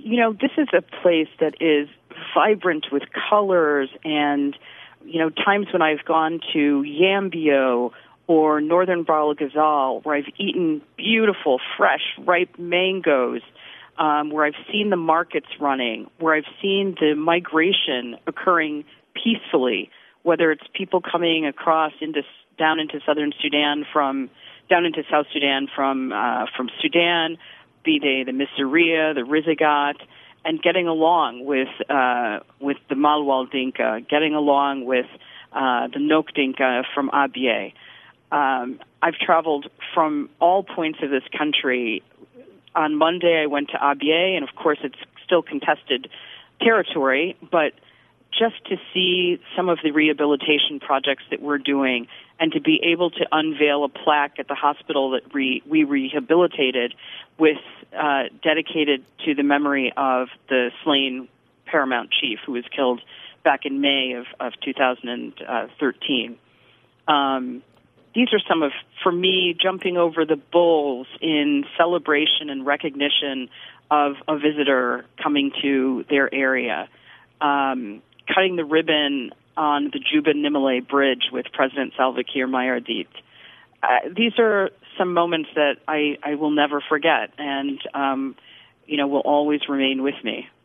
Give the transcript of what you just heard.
this is a place that is vibrant with colors and, times when I've gone to Yambio or northern Bahr el Ghazal, where I've eaten beautiful, fresh, ripe mangoes, where I've seen the markets running, where I've seen the migration occurring peacefully, whether it's people coming across down into southern Sudan down into South Sudan from Sudan, be they the Missouriya, the Rizagat, and getting along with the Malwal Dinka, getting along with the Nok Dinka from Abyei. I've traveled from all points of this country. On Monday, I went to Abyei, and of course, it's still contested territory, but just to see some of the rehabilitation projects that we're doing and to be able to unveil a plaque at the hospital that we rehabilitated with dedicated to the memory of the slain paramount chief who was killed back in May of 2013. These are some of, for me, jumping over the bulls in celebration and recognition of a visitor coming to their area. Cutting the ribbon on the Juba Nimale Bridge with President Salva Kiir Mayardit. These are some moments that I will never forget and, will always remain with me.